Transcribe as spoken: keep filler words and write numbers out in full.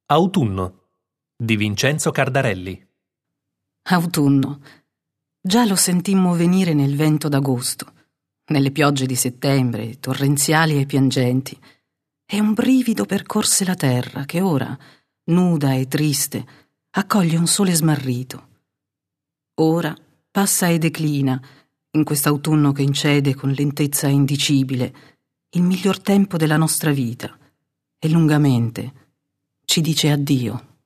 Autunno di Vincenzo Cardarelli. Autunno. Già lo sentimmo venire nel vento d'agosto, nelle piogge di settembre, torrenziali e piangenti, e un brivido percorse la terra che ora, nuda e triste, accoglie un sole smarrito. Ora passa e declina, in quest'autunno che incede con lentezza indicibile, il miglior tempo della nostra vita, e lungamente ci dice addio.